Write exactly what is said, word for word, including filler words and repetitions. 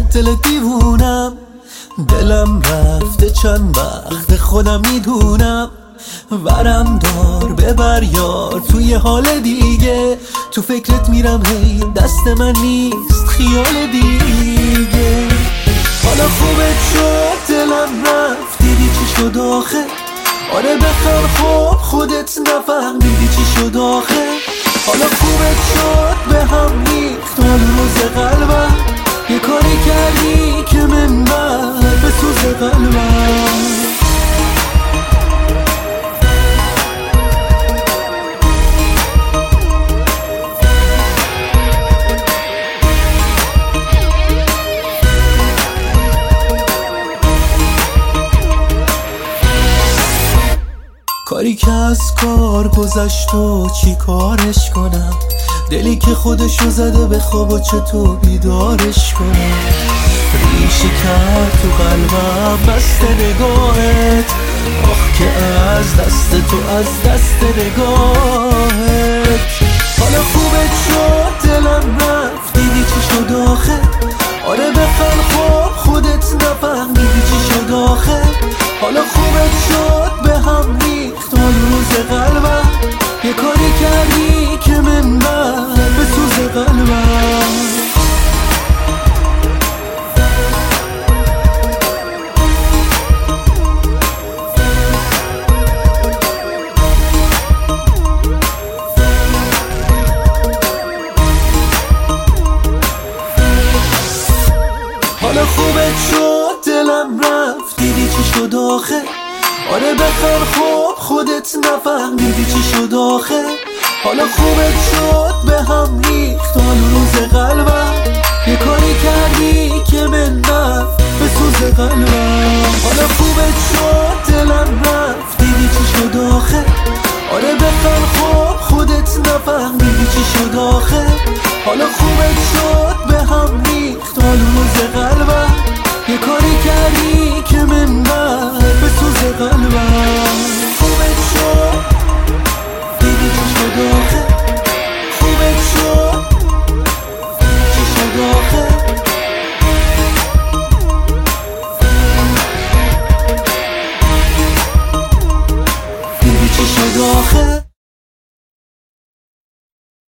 دل دیوونم، دلم رفته چند وقت خودم میدونم. ورم دار ببر یار توی حال دیگه، تو فکرت میرم هی دست من نیست خیال دیگه. حالا خوبت شد دلم رفت دیدی چی شد آخه، آره بخر خوب خودت نفهمیدی چی شد آخه. حالا خوبت شد به هم ریخت حال روز قلبم، یه کاری کردی که من بر بسوز قلبم. کاری که از کار گذشت و چی کارش کنم، دلی که خودشو زده به خواب و چطور بیدارش کنم. ریشه کرد تو قلبم بسته نگاهت، آخ که از دست تو از دست نگاهت. حالا خوبت شد دلم رفت دیدی چی شد آخه، آره بخر خوب خودت نفهمیدی چی شد آخه. حالا خوبت شد به هم ریخت حال روز قلبم، یه کاری کردی که من بر بسوز قلبم. حالا خوبت شد دلم رفت دیدی چی شد آخه، آره بخر خوب خودت نفهمیدی چی شد آخه. حالا خوبت شد به هم ریخت حال روز قلبم، یه کاری کردی که من رفت بسوز قلبم. حالا خوبت شد دلم رفت دیدی چی شد آخه، آره بخر خوب خودت نفهمیدی چی شد آخه. حالا خوبت شد به هم ریخت حال روز قلبم، یه کاری کردی که من بر بسوز قلبم. خوبت شد دیدی چی شد آخه، خوبت شد چی شد آخه. دیدی چی شد آخه.